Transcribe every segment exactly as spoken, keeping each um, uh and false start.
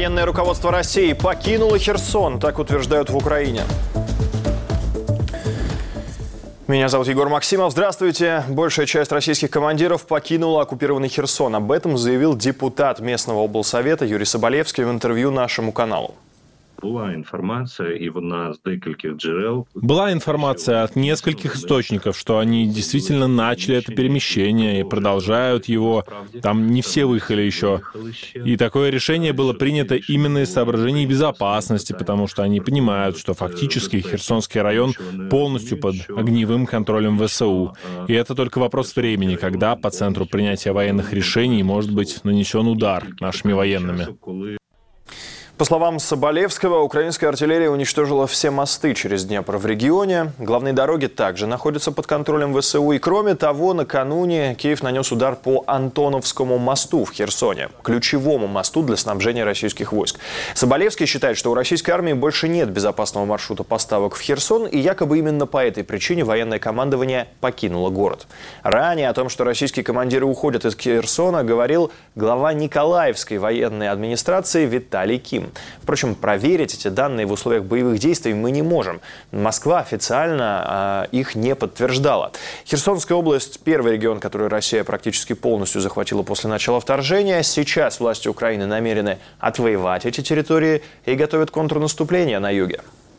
Военное руководство России покинуло Херсон, так утверждают в Украине. Меня зовут Егор Максимов. Здравствуйте. Большая часть российских командиров покинула оккупированный Херсон. Об этом заявил депутат местного облсовета Юрий Соболевский в интервью нашему каналу. Была информация, и вона з декількох джерел. Была информация от нескольких источников, что они действительно начали это перемещение и продолжают его. Там не все выехали еще. И такое решение было принято именно из соображений безопасности, потому что они понимают, что фактически Херсонский район полностью под огневым контролем ВСУ. И это только вопрос времени, когда по центру принятия военных решений может быть нанесен удар нашими военными. По словам Соболевского, украинская артиллерия уничтожила все мосты через Днепр в регионе. Главные дороги также находятся под контролем ВСУ. И кроме того, накануне Киев нанес удар по Антоновскому мосту в Херсоне, ключевому мосту для снабжения российских войск. Соболевский считает, что у российской армии больше нет безопасного маршрута поставок в Херсон, и якобы именно по этой причине военное командование покинуло город. Ранее о том, что российские командиры уходят из Херсона, говорил глава Николаевской военной администрации Виталий Ким. Впрочем, проверить эти данные в условиях боевых действий мы не можем. Москва официально э, их не подтверждала. Херсонская область – первый регион, который Россия практически полностью захватила после начала вторжения. Сейчас власти Украины намерены отвоевать эти территории и готовят контрнаступление на юге.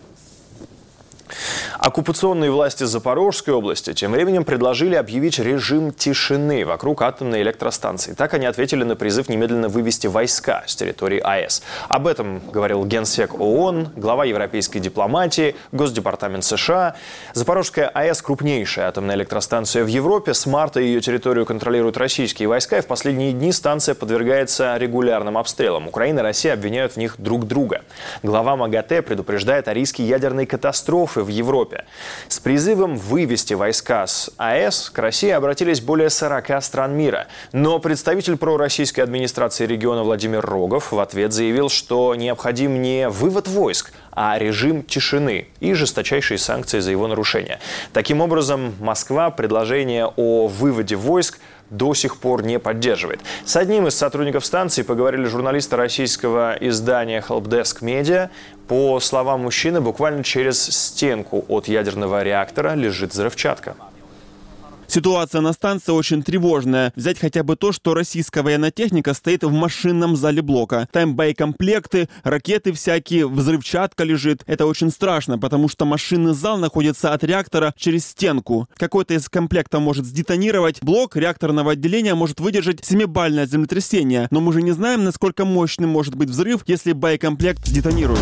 Оккупационные власти Запорожской области тем временем предложили объявить режим тишины вокруг атомной электростанции. Так они ответили на призыв немедленно вывести войска с территории АЭС. Об этом говорил генсек ООН, глава европейской дипломатии, Госдепартамент США. Запорожская АЭС – крупнейшая атомная электростанция в Европе. С марта ее территорию контролируют российские войска, и в последние дни станция подвергается регулярным обстрелам. Украина и Россия обвиняют в них друг друга. Глава МАГАТЭ предупреждает о риске ядерной катастрофы в Европе. С призывом вывести войска с АЭС к России обратились более сорока стран мира. Но представитель пророссийской администрации региона Владимир Рогов в ответ заявил, что необходим не вывод войск, а режим тишины и жесточайшие санкции за его нарушение. Таким образом, Москва предложение о выводе войск до сих пор не поддерживает. С одним из сотрудников станции поговорили журналисты российского издания Helpdesk Media. По словам мужчины, буквально через стенку от ядерного реактора лежит взрывчатка. Ситуация на станции очень тревожная. Взять хотя бы то, что российская военная техника стоит в машинном зале блока. Там боекомплекты, ракеты всякие, взрывчатка лежит. Это очень страшно, потому что машинный зал находится от реактора через стенку. Какой-то из комплектов может сдетонировать. Блок реакторного отделения может выдержать семибальное землетрясение. Но мы же не знаем, насколько мощным может быть взрыв, если боекомплект сдетонирует.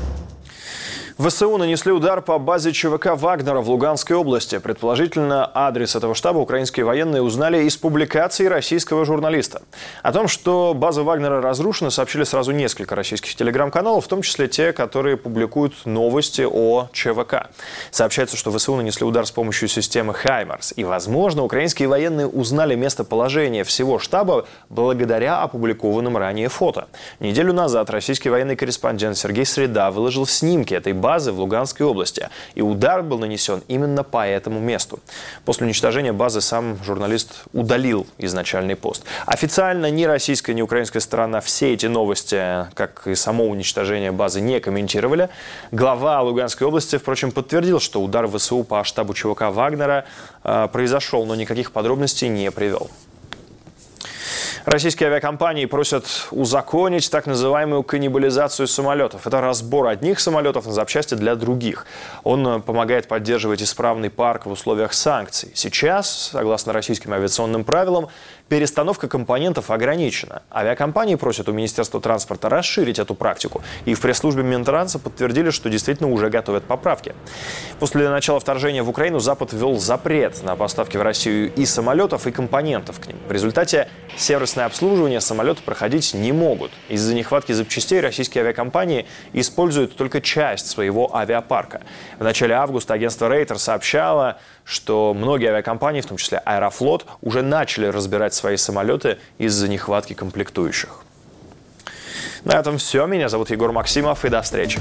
ВСУ нанесли удар по базе ЧВК «Вагнера» в Луганской области. Предположительно, адрес этого штаба украинские военные узнали из публикации российского журналиста. О том, что база «Вагнера» разрушена, сообщили сразу несколько российских телеграм-каналов, в том числе те, которые публикуют новости о ЧВК. Сообщается, что ВСУ нанесли удар с помощью системы «Хаймарс». И, возможно, украинские военные узнали местоположение всего штаба благодаря опубликованным ранее фото. Неделю назад российский военный корреспондент Сергей Среда выложил снимки этой базы базы в Луганской области. И удар был нанесен именно по этому месту. После уничтожения базы сам журналист удалил изначальный пост. Официально ни российская, ни украинская сторона все эти новости, как и само уничтожение базы, не комментировали. Глава Луганской области, впрочем, подтвердил, что удар ВСУ по штабу ЧВК «Вагнера» э, произошел, но никаких подробностей не привел. Российские авиакомпании просят узаконить так называемую каннибализацию самолетов. Это разбор одних самолетов на запчасти для других. Он помогает поддерживать исправный парк в условиях санкций. Сейчас, согласно российским авиационным правилам, перестановка компонентов ограничена. Авиакомпании просят у Министерства транспорта расширить эту практику. И в пресс-службе Минтранса подтвердили, что действительно уже готовят поправки. После начала вторжения в Украину Запад ввел запрет на поставки в Россию и самолетов, и компонентов к ним. В результате сервисное обслуживание самолеты проходить не могут. Из-за нехватки запчастей российские авиакомпании используют только часть своего авиапарка. В начале августа агентство Рейтер сообщало, что многие авиакомпании, в том числе Аэрофлот, уже начали разбирать свои самолеты из-за нехватки комплектующих. На этом все. Меня зовут Егор Максимов, и до встречи.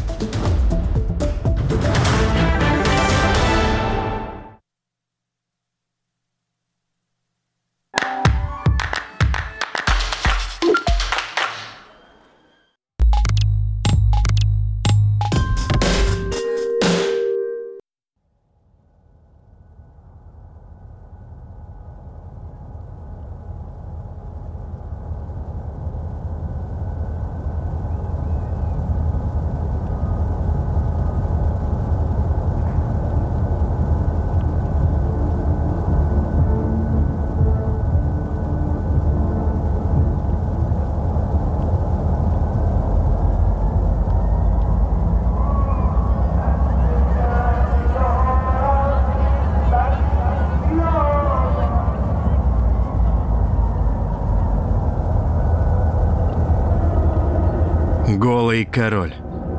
Голый король.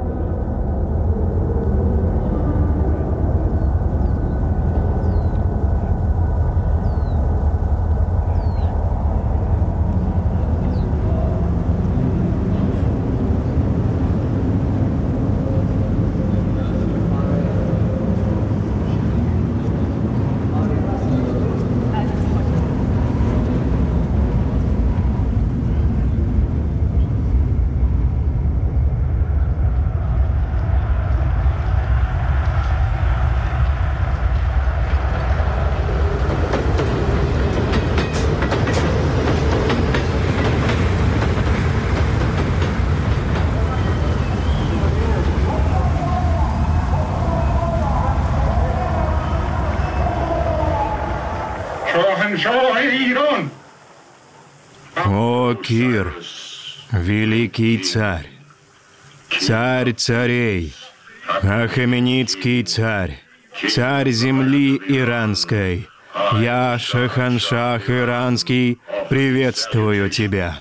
О, Кир, великий царь, царь царей, Ахеменидский царь, царь земли иранской, я, Шаханшах иранский, приветствую тебя.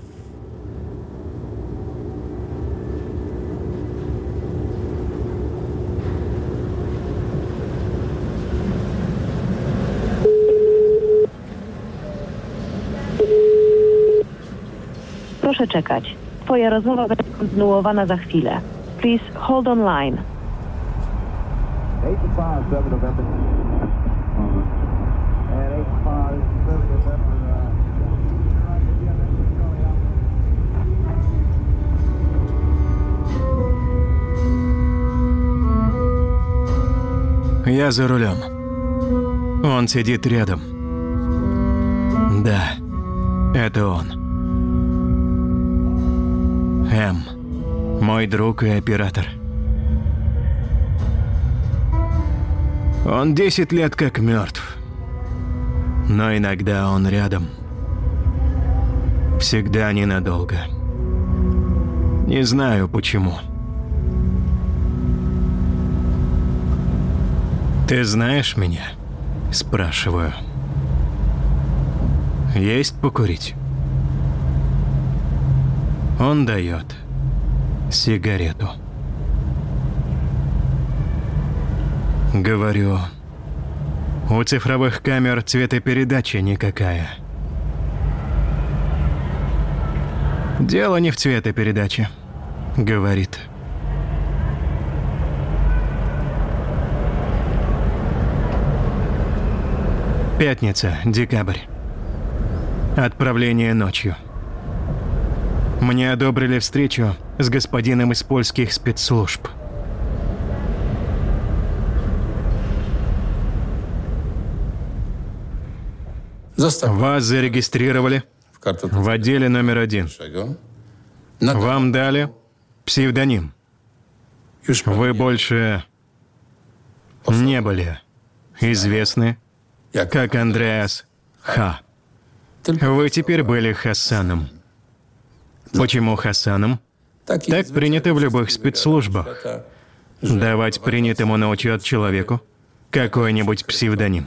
Proszę czekać. Twoja rozmowa będzie kontynuowana za chwilę. Please hold on line. Я за рулем. Он сидит рядом. Да, это он. М. Мой друг и оператор. Он десять лет как мертв. Но иногда он рядом. Всегда ненадолго. Не знаю почему. Ты знаешь меня? Спрашиваю. Есть покурить? Он дает сигарету. Говорю, у цифровых камер цветопередача никакая. Дело не в цветопередаче, говорит. Пятница, декабрь. Отправление ночью. Мне одобрили встречу с господином из польских спецслужб. Вас зарегистрировали в отделе номер один. Вам дали псевдоним. Вы больше не были известны как Андреас Х. Вы теперь были Хасаном. Почему Хасаном? Так принято в любых спецслужбах. Давать принятому на учет человеку какой-нибудь псевдоним.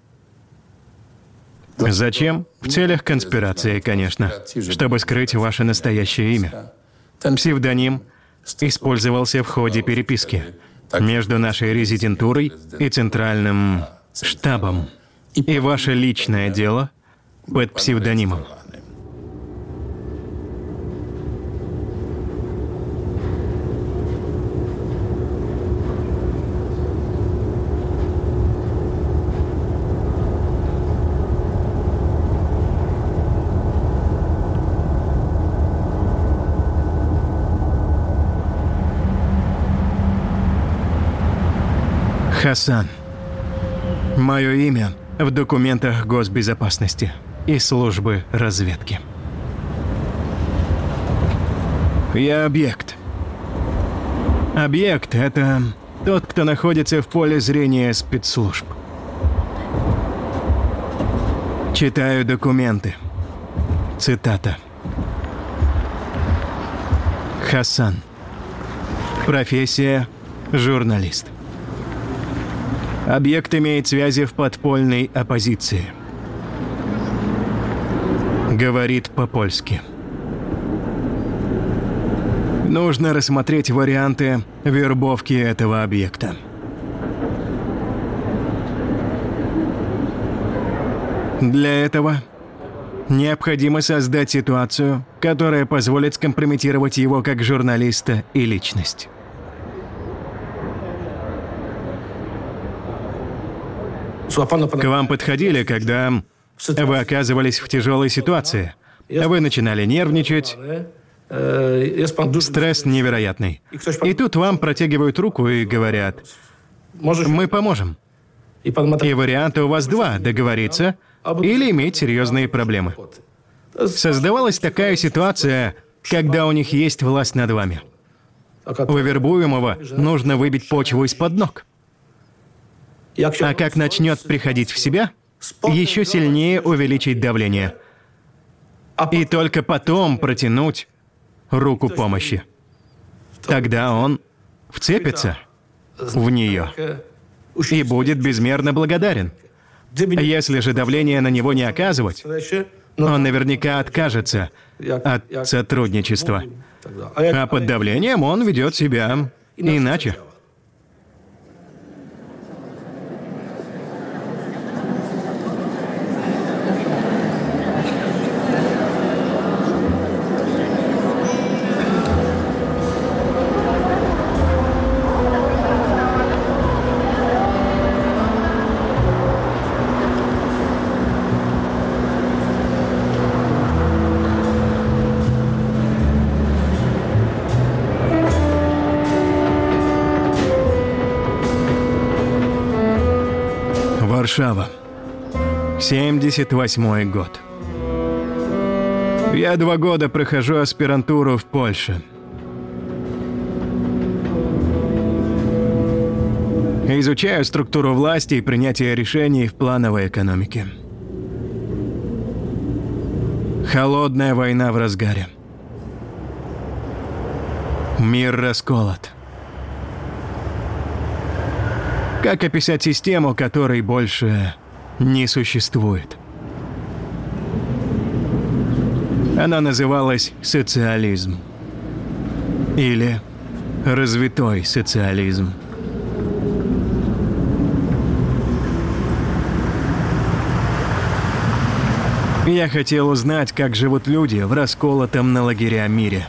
Зачем? В целях конспирации, конечно, чтобы скрыть ваше настоящее имя. Псевдоним использовался в ходе переписки между нашей резидентурой и центральным штабом. И ваше личное дело под псевдонимом. Хасан. Мое имя в документах госбезопасности и службы разведки. Я объект. Объект — это тот, кто находится в поле зрения спецслужб. Читаю документы. Цитата. Хасан. Профессия — журналист. Объект имеет связи в подпольной оппозиции. Говорит по-польски. Нужно рассмотреть варианты вербовки этого объекта. Для этого необходимо создать ситуацию, которая позволит скомпрометировать его как журналиста и личность. К вам подходили, когда вы оказывались в тяжелой ситуации. Вы начинали нервничать. Стресс невероятный. И тут вам протягивают руку и говорят: «Мы поможем». И варианты у вас два: договориться или иметь серьезные проблемы. Создавалась такая ситуация, когда у них есть власть над вами. У вербуемого нужно выбить почву из-под ног. А как начнет приходить в себя, еще сильнее увеличить давление. И только потом протянуть руку помощи. Тогда он вцепится в нее и будет безмерно благодарен. Если же давление на него не оказывать, он наверняка откажется от сотрудничества. А под давлением он ведет себя иначе. Варшава. семьдесят восьмой год. Я два года прохожу аспирантуру в Польше. Изучаю структуру власти и принятие решений в плановой экономике. Холодная война в разгаре. Мир расколот. Как описать систему, которой больше не существует? Она называлась социализм. Или развитой социализм. Я хотел узнать, как живут люди в расколотом на лагеря мире.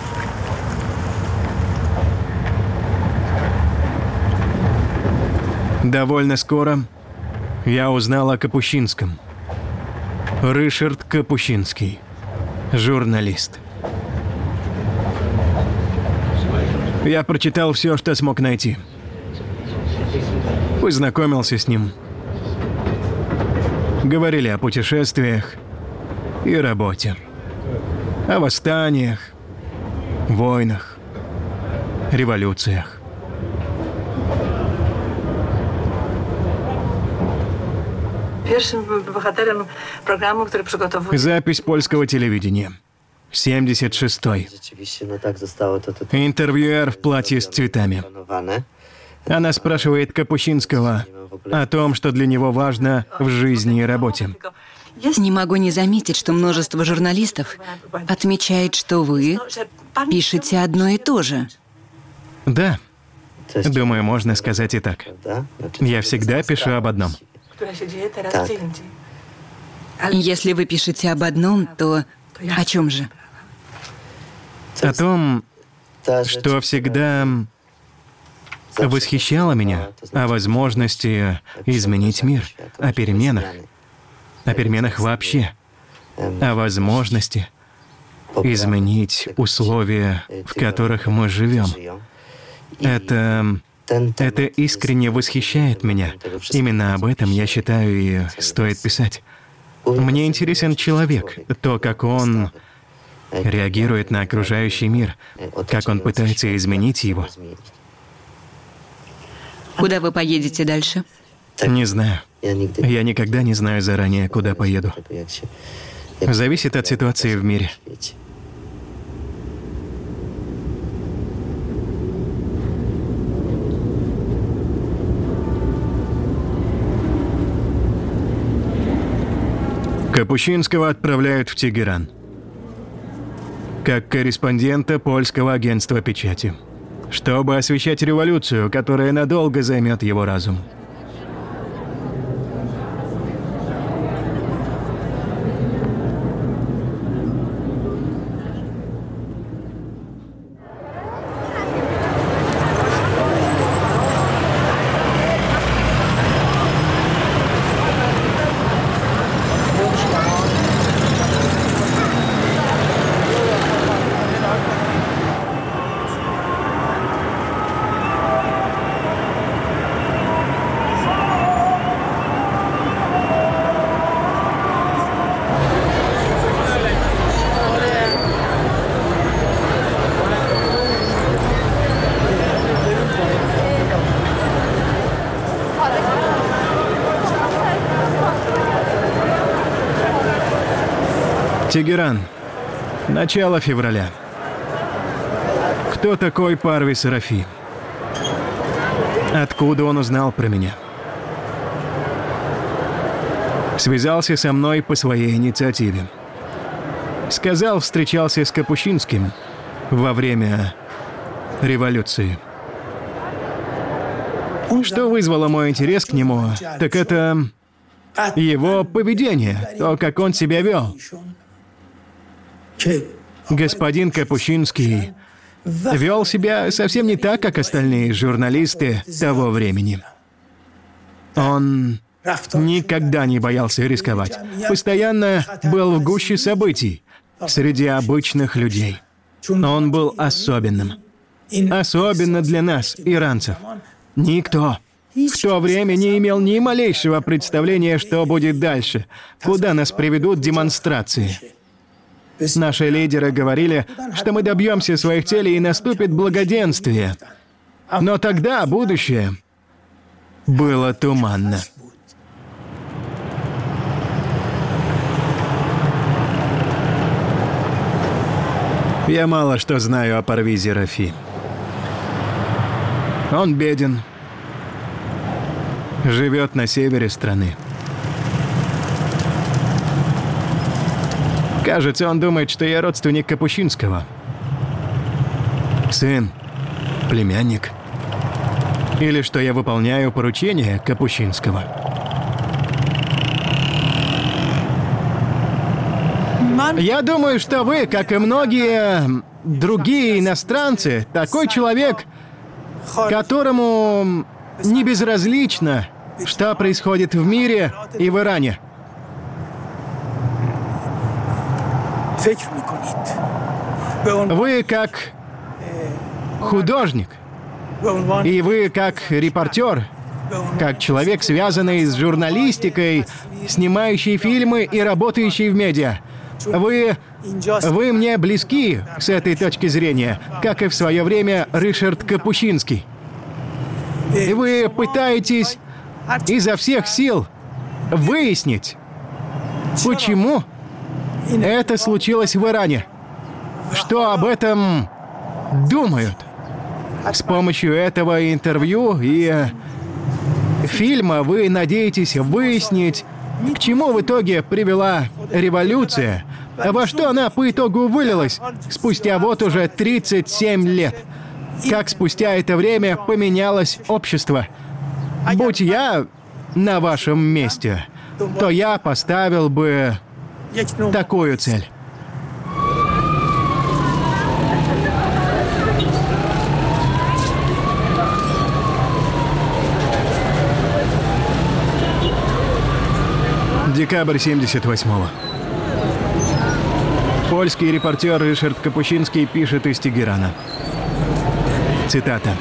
Довольно скоро я узнал о Капущинском. Ришард Капущинский. Журналист. Я прочитал все, что смог найти. Познакомился с ним. Говорили о путешествиях и работе. О восстаниях, войнах, революциях. Запись польского телевидения. семьдесят шестой. Интервьюер в платье с цветами. Она спрашивает Капущинского о том, что для него важно в жизни и работе. Не могу не заметить, что множество журналистов отмечает, что вы пишете одно и то же. Да. Думаю, можно сказать и так. Я всегда пишу об одном. Если вы пишете об одном, то о чем же? О том, что всегда восхищало меня, о возможности изменить мир, о переменах, о переменах вообще, о возможности изменить условия, в которых мы живем. Это, это искренне восхищает меня. Именно об этом, я считаю, и стоит писать. Мне интересен человек, то, как он реагирует на окружающий мир, как он пытается изменить его. Куда вы поедете дальше? Не знаю. Я никогда не знаю заранее, куда поеду. Зависит от ситуации в мире. Капущинского отправляют в Тегеран. как корреспондента польского агентства печати, чтобы освещать революцию, которая надолго займет его разум. Тегеран. Начало февраля. Кто такой Парвиз Рафи? Откуда он узнал про меня? Связался со мной по своей инициативе. Сказал, встречался с Капущинским во время революции. Что вызвало мой интерес к нему, так это его поведение, то, как он себя вел. Господин Капущинский вел себя совсем не так, как остальные журналисты того времени. Он никогда не боялся рисковать. Постоянно был в гуще событий, среди обычных людей. Он был особенным. Особенно для нас, иранцев. Никто в то время не имел ни малейшего представления, что будет дальше, куда нас приведут демонстрации. Наши лидеры говорили, что мы добьемся своих целей и наступит благоденствие. Но тогда будущее было туманно. Я мало что знаю о Парвизе Рафи. Он беден, живет на севере страны. Кажется, он думает, что я родственник Капущинского. Сын, племянник. Или что я выполняю поручения Капущинского. Я думаю, что вы, как и многие другие иностранцы, такой человек, которому не безразлично, что происходит в мире и в Иране. Вы как художник, и вы как репортер, как человек, связанный с журналистикой, снимающий фильмы и работающий в медиа. Вы, вы мне близки с этой точки зрения, как и в свое время Ришард Капущинский. И вы пытаетесь изо всех сил выяснить, почему это случилось в Иране. Что об этом думают. С помощью этого интервью и фильма вы надеетесь выяснить, к чему в итоге привела революция, а во что она по итогу вылилась спустя вот уже тридцать семь лет. Как спустя это время поменялось общество. Будь я на вашем месте, то я поставил бы такую цель. Декабрь семьдесят восьмого. Польский репортер Ришард Капущинский пишет из Тегерана. Цитата.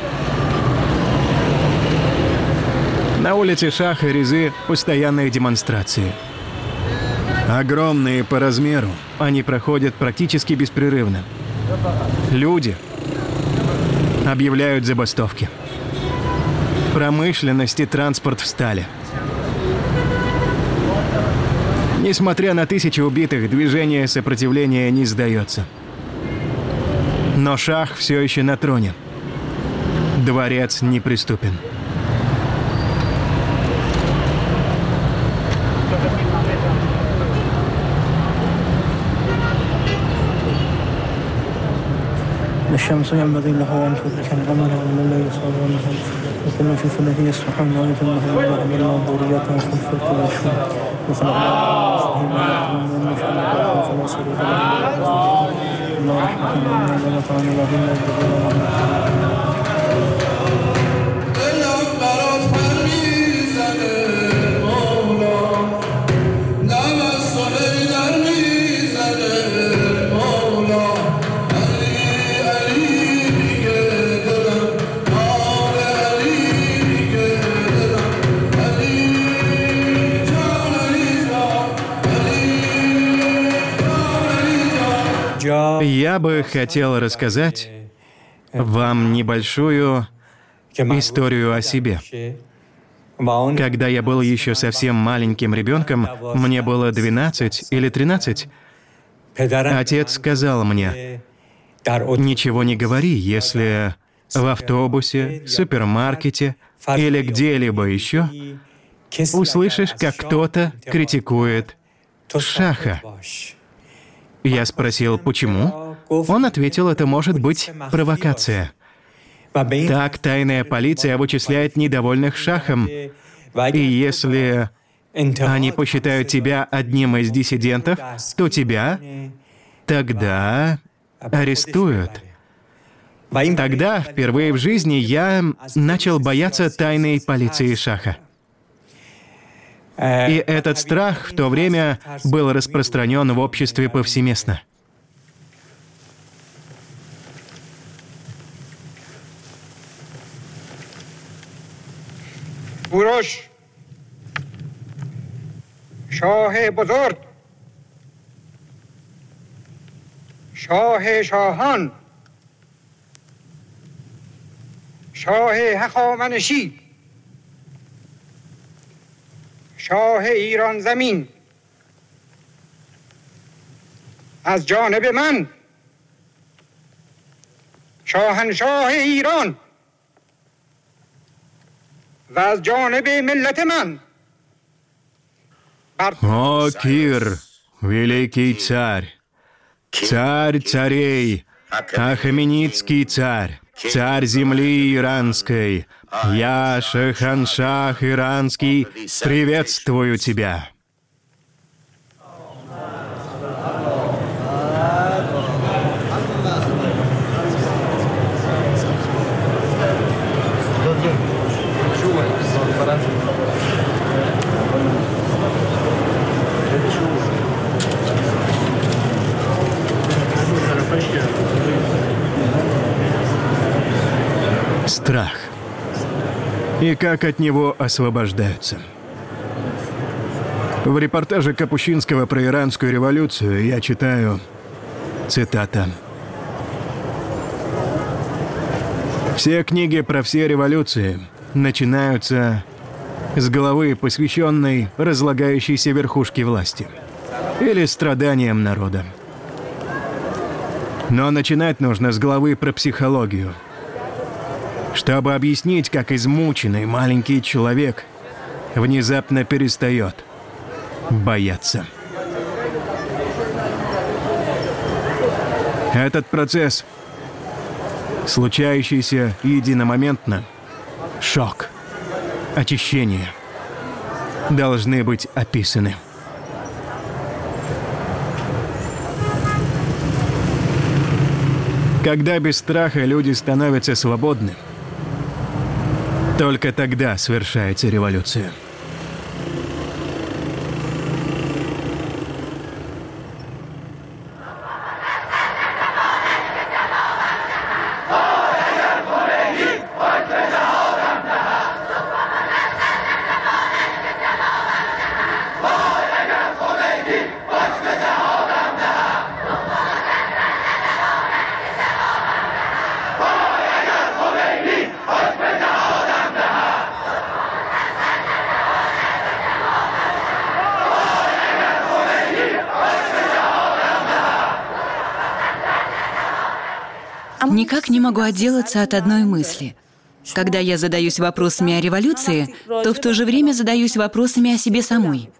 На улице Шаха Резы постоянные демонстрации. Огромные по размеру, они проходят практически беспрерывно. Люди объявляют забастовки. Промышленность и транспорт встали. Несмотря на тысячи убитых, движение сопротивления не сдается. Но шах все еще на троне. Дворец неприступен. الشمس ينبغي له أن تدرك القمر ومن الليل سبحانه وكل في فلكه سبحانه ويتمه الله من ذريته في الفلك والشمس وخلقنا من نشأ فنصر الله رحمة الله تعالى الله Я бы хотел рассказать вам небольшую историю о себе. Когда я был еще совсем маленьким ребенком, мне было двенадцать или тринадцать, отец сказал мне: «Ничего не говори, если в автобусе, супермаркете или где-либо еще услышишь, как кто-то критикует Шаха». Я спросил, почему? Он ответил, это может быть провокация. Так тайная полиция вычисляет недовольных Шахом. И если они посчитают тебя одним из диссидентов, то тебя тогда арестуют. Тогда, впервые в жизни, я начал бояться тайной полиции Шаха. И этот страх в то время был распространен в обществе повсеместно. کوروش شاه بزرگ شاه شاهان شاه هخامنشی شاه ایران زمین از جانب من شاهنشاه ایران و از جانب ملت من. О, Кир, великий царь, царь царей, Ахаменидский царь, царь земли иранской, я, Шаханшах иранский, приветствую тебя. Страх. И как от него освобождаются. В репортаже Капущинского про иранскую революцию я читаю, цитата: «Все книги про все революции начинаются с главы, посвященной разлагающейся верхушке власти или страданиям народа. Но начинать нужно с главы про психологию, чтобы объяснить, как измученный маленький человек внезапно перестает бояться». Этот процесс, случающийся единомоментно, шок, очищение, должны быть описаны. Когда без страха люди становятся свободны, только тогда совершается революция. Никак не могу отделаться от одной мысли. Когда я задаюсь вопросами о революции, то в то же время задаюсь вопросами о себе самой.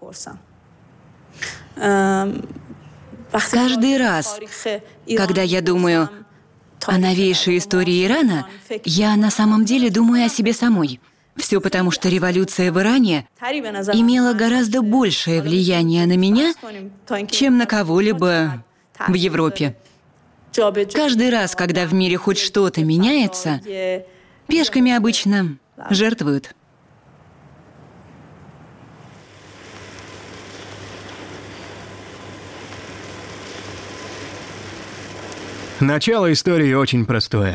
Каждый раз, когда я думаю, о новейшей истории Ирана, я на самом деле думаю о себе самой. Все потому, что революция в Иране имела гораздо большее влияние на меня, чем на кого-либо в Европе. Каждый раз, когда в мире хоть что-то меняется, пешками обычно жертвуют. Начало истории очень простое.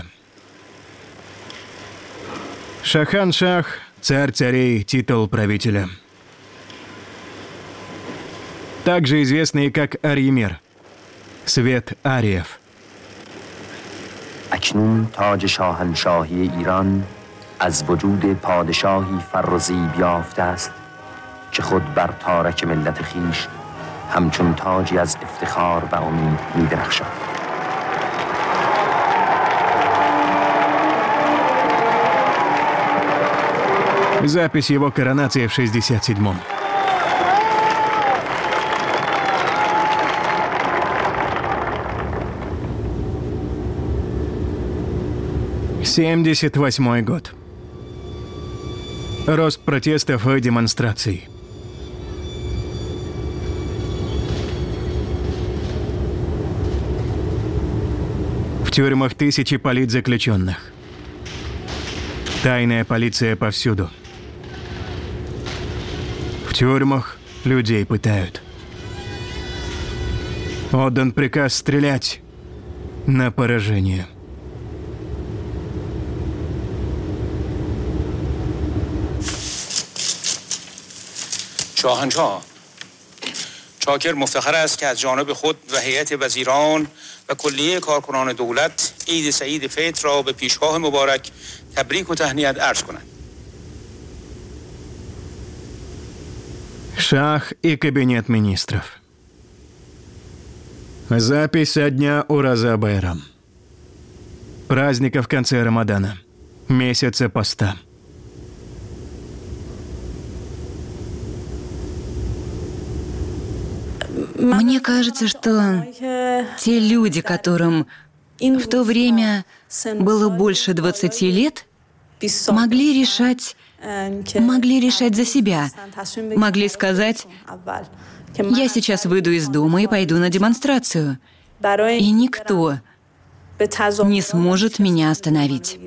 Шахан-Шах, царь царей, титул правителя. Также известный как Арьемир, свет ариев. اکنون تاج شاهنشاهی ایران از وجود پادشاهی فر و زیب یافته است که خود بر تارک ملت خویش همچون تاجی از افتخار و امید می‌درخشد. Запись его коронации в шестьдесят седьмом. семьдесят восьмой год. Рост протестов и демонстраций. В тюрьмах тысячи политзаключенных. Тайная полиция повсюду. В тюрьмах людей пытают. Отдан приказ стрелять на поражение. شاهنشاه چاکر مفتخر است که از جانب خود و هیئت وزیران و کلیه کارکنان دولت عید سعید فطر را به پیشگاه مبارک تبریک و تهنیت عرض کنند. Шах и кабинет министров. Запись со дня Ураза Байрам. Праздника в конце Рамадана. Месяца поста. Мне кажется, что те люди, которым в то время было больше двадцати лет, могли решать, могли решать за себя, могли сказать: «Я сейчас выйду из дома и пойду на демонстрацию, и никто не сможет меня остановить».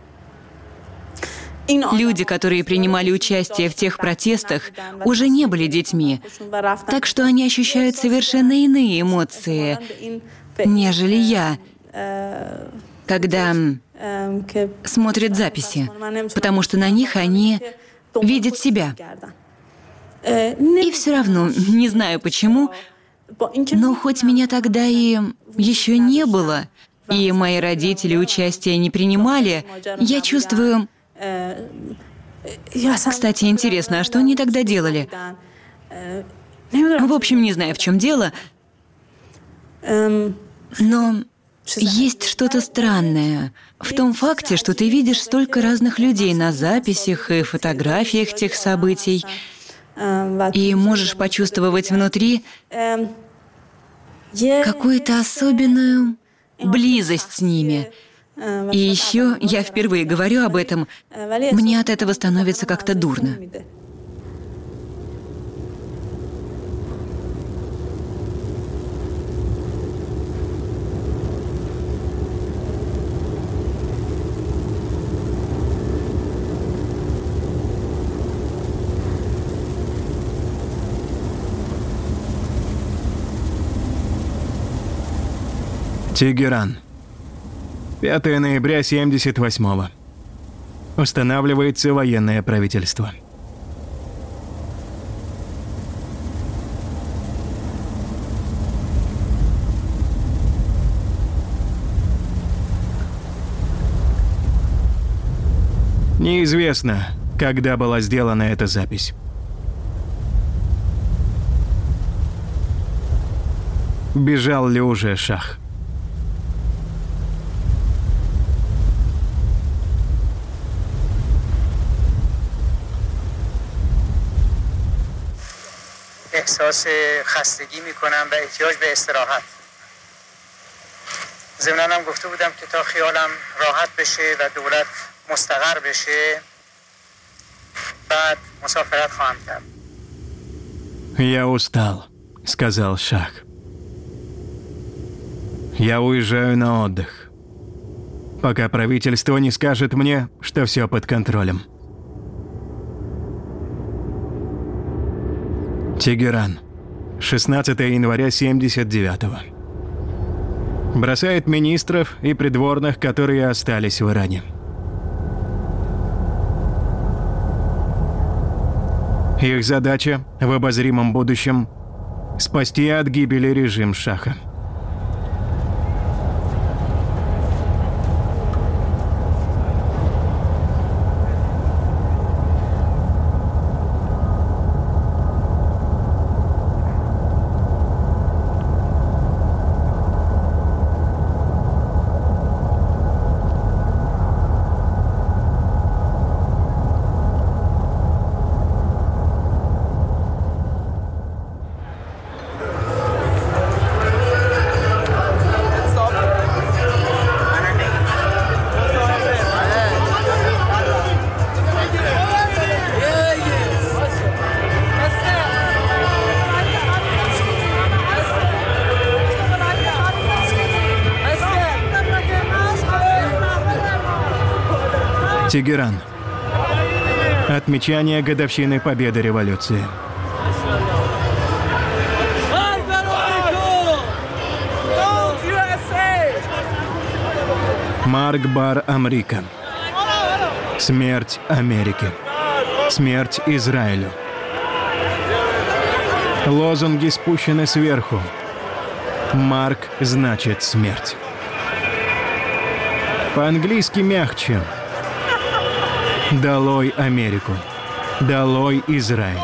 Люди, которые принимали участие в тех протестах, уже не были детьми, так что они ощущают совершенно иные эмоции, нежели я, когда смотрят записи, потому что на них они видят себя. И все равно, не знаю почему, но хоть меня тогда и еще не было, и мои родители участия не принимали, я чувствую... Кстати, интересно, а что они тогда делали? В общем, не знаю, в чем дело, но есть что-то странное в том факте, что ты видишь столько разных людей на записях и фотографиях тех событий, и можешь почувствовать внутри какую-то особенную близость с ними. И еще, я впервые говорю об этом, мне от этого становится как-то дурно. Тегеран. пятого ноября семьдесят восьмого. Устанавливается военное правительство. Неизвестно, когда была сделана эта запись. Бежал ли уже Шах? احساس خستگی میکنم و احتیاج به استراحت. ضمناً گفته بودم که تا خیالم راحت بشه و دولت مستقر بشه بعد مسافرت خواهم کرد. «Я устал», — сказал Шах. «Я уезжаю на отдых, пока правительство не скажет мне, что все под контролем». Тегеран, шестнадцатое января семьдесят девятого. Бросает министров и придворных, которые остались в Иране. Их задача в обозримом будущем – спасти от гибели режим Шаха. Тегеран. Отмечание годовщины победы революции. Марк Бар Амрика. Смерть Америке. Смерть Израилю. Лозунги спущены сверху. Марк значит смерть. По-английски мягче. Долой Америку. Долой Израиль.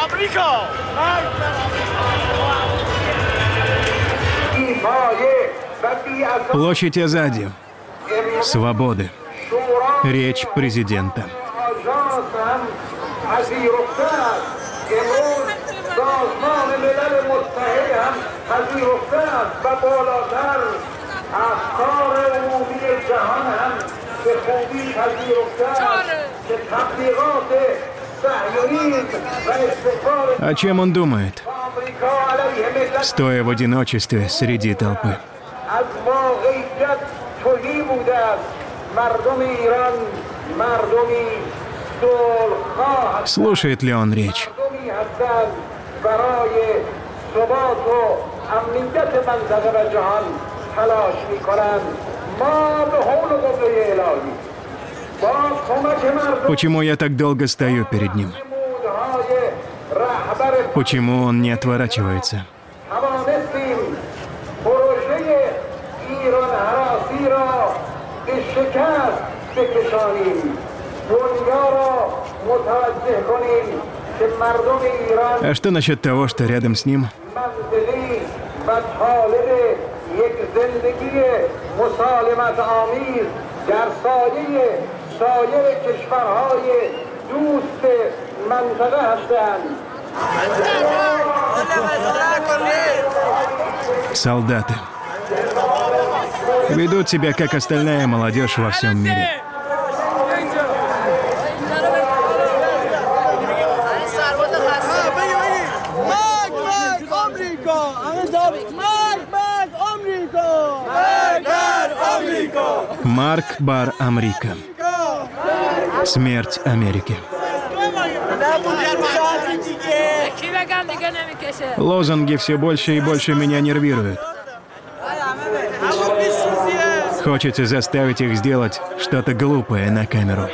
Площадь Азади. Свободы. Речь президента. О чем он думает, стоя в одиночестве среди толпы? Слушает ли он речь? Почему я так долго стою перед ним? Почему он не отворачивается? А что насчет того, что рядом с ним солдаты ведут себя, как остальная молодежь во всем мире. Марк Бар Амрика. Смерть Америки. Лозунги все больше и больше меня нервируют. Хочется заставить их сделать что-то глупое на камеру.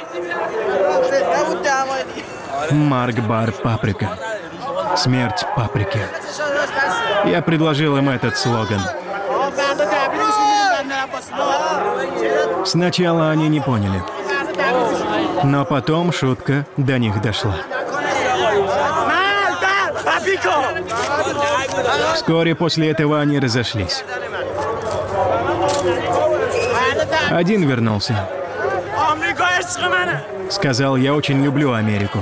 Марк Бар Паприка. Смерть паприки. Я предложил им этот слоган. Сначала они не поняли, но потом шутка до них дошла. Вскоре после этого они разошлись. Один вернулся. Сказал, я очень люблю Америку.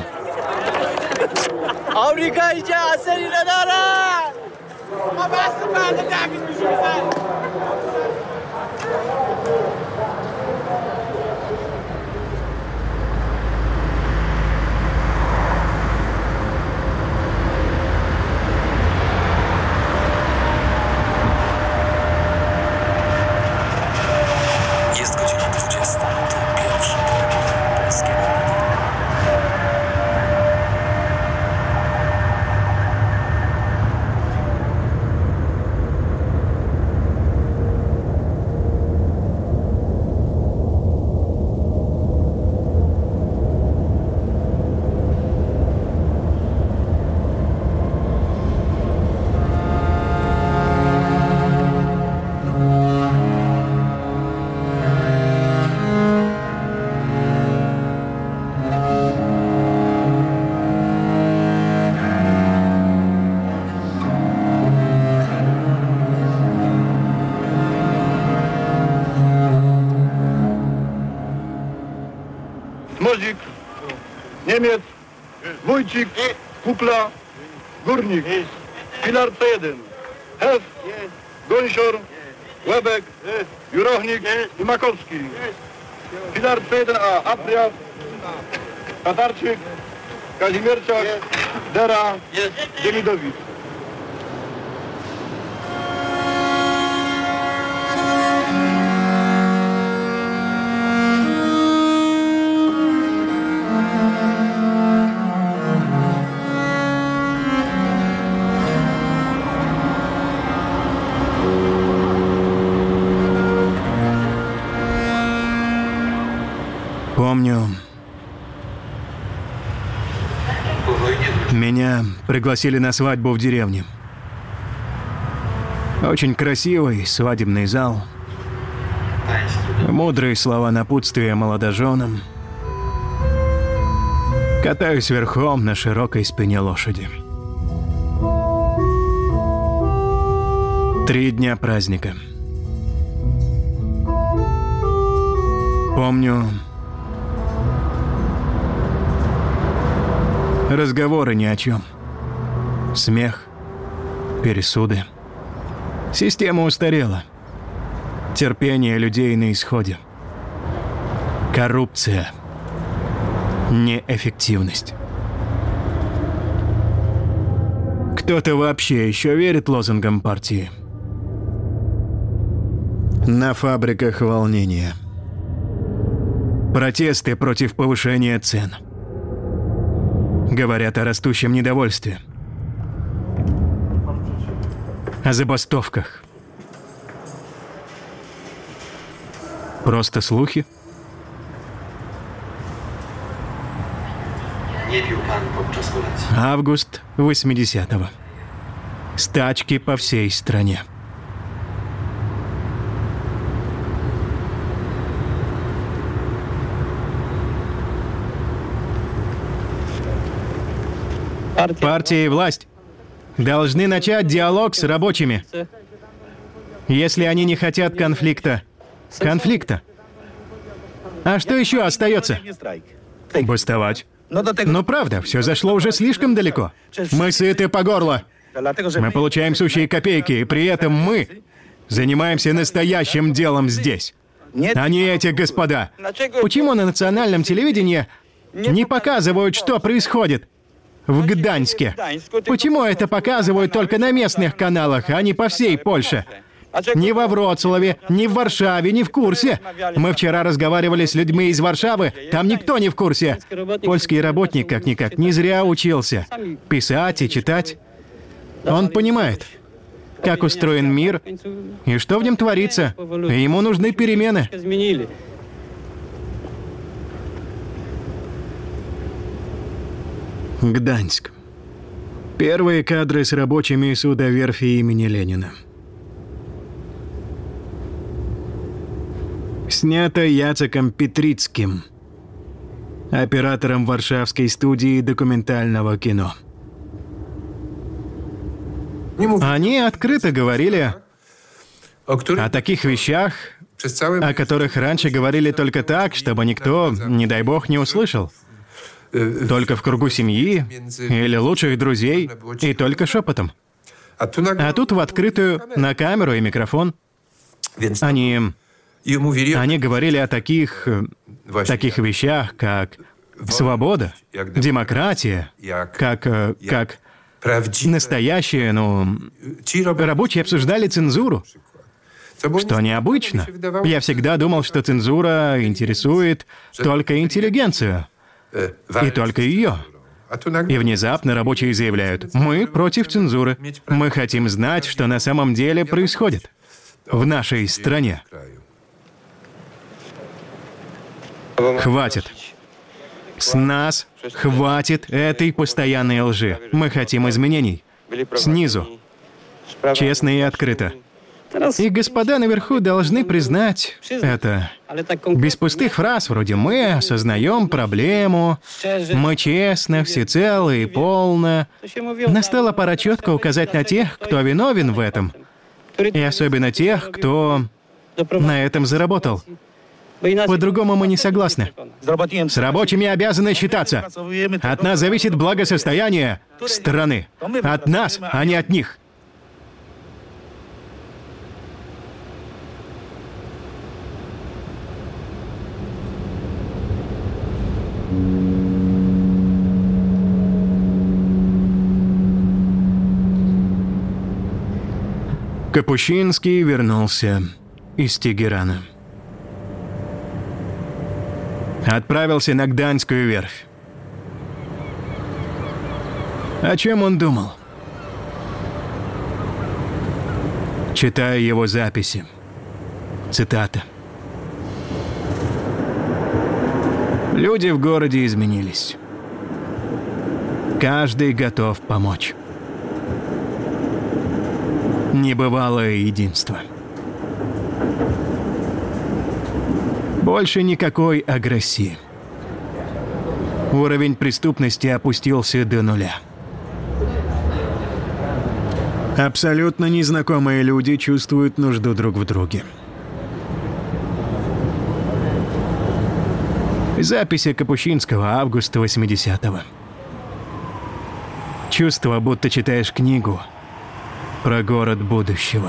Niemiec, Wójcik, Kukla, Górnik, Filar C jeden, Hess, Gąsior, Łebek, Jurochnik i Makowski. Filar C jeden A, Apriat, Tatarczyk, Kazimierczak, Dera, Dziemidowicz. Помню, меня пригласили на свадьбу в деревне. Очень красивый свадебный зал. Мудрые слова напутствия молодоженам. Катаюсь верхом на широкой спине лошади. Три дня праздника. Помню, разговоры ни о чем. Смех, пересуды. Система устарела. Терпение людей на исходе. Коррупция. Неэффективность. Кто-то вообще еще верит лозунгам партии? На фабриках волнения. Протесты против повышения цен. Говорят о растущем недовольстве. О забастовках. Просто слухи? Август восьмидесятого. Стачки по всей стране. Партия и власть должны начать диалог с рабочими. Если они не хотят конфликта, конфликта. А что еще остается? Бастовать. Но правда, все зашло уже слишком далеко. Мы сыты по горло. Мы получаем сущие копейки, и при этом мы занимаемся настоящим делом здесь. А не эти господа. Почему на национальном телевидении не показывают, что происходит в Гданьске? Почему это показывают только на местных каналах, а не по всей Польше? Ни во Вроцлаве, ни в Варшаве не в курсе. Мы вчера разговаривали с людьми из Варшавы, там никто не в курсе. Польский работник как-никак не зря учился писать и читать. Он понимает, как устроен мир и что в нем творится. И ему нужны перемены. Гданьск. Первые кадры с рабочими судоверфи имени Ленина. Снято Яцеком Петрицким, оператором Варшавской студии документального кино. Они открыто говорили о таких вещах, о которых раньше говорили только так, чтобы никто, не дай бог, не услышал. Только в кругу семьи или лучших друзей, и только шепотом. А тут в открытую, на камеру и микрофон. Они... Они говорили о таких... таких вещах, как свобода, демократия, как... как... настоящие, ну... Рабочие обсуждали цензуру. Что необычно. Я всегда думал, что цензура интересует только интеллигенцию. И только ее. И внезапно рабочие заявляют: мы против цензуры. Мы хотим знать, что на самом деле происходит в нашей стране. Хватит. С нас хватит этой постоянной лжи. Мы хотим изменений. Снизу. Честно и открыто. И господа наверху должны признать это. Без пустых фраз вроде «мы осознаем проблему», «мы честно, всецело и полно». Настала пора четко указать на тех, кто виновен в этом. И особенно тех, кто на этом заработал. По-другому мы не согласны. С рабочими обязаны считаться. От нас зависит благосостояние страны. От нас, а не от них. Капущинский вернулся из Тегерана. Отправился на Гданьскую верфь. О чем он думал? Читая его записи. Цитата. Люди в городе изменились. Каждый готов помочь. Небывалое единство. Больше никакой агрессии. Уровень преступности опустился до нуля. Абсолютно незнакомые люди чувствуют нужду друг в друге. Записи Капущинского, августа восьмидесятого. Чувство, будто читаешь книгу про город будущего.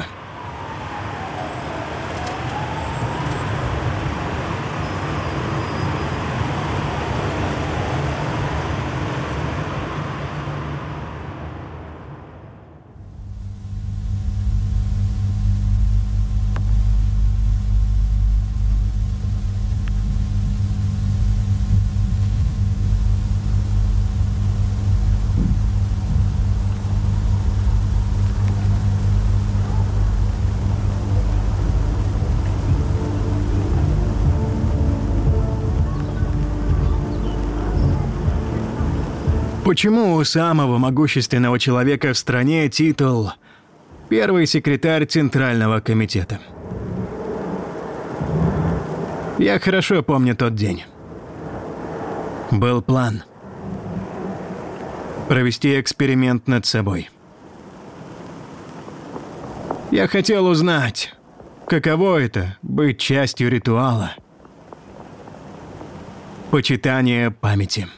Почему у самого могущественного человека в стране титул «Первый секретарь Центрального комитета»? Я хорошо помню тот день. Был план. Провести эксперимент над собой. Я хотел узнать, каково это — быть частью ритуала. Почитание памяти.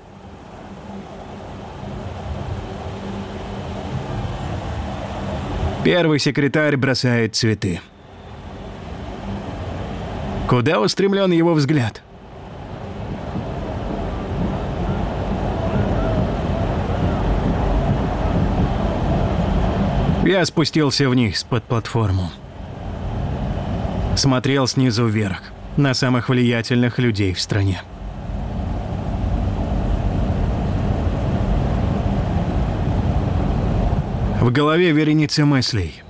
Первый секретарь бросает цветы. Куда устремлен его взгляд? Я спустился вниз под платформу. Смотрел снизу вверх на самых влиятельных людей в стране. В голове вереница мыслей.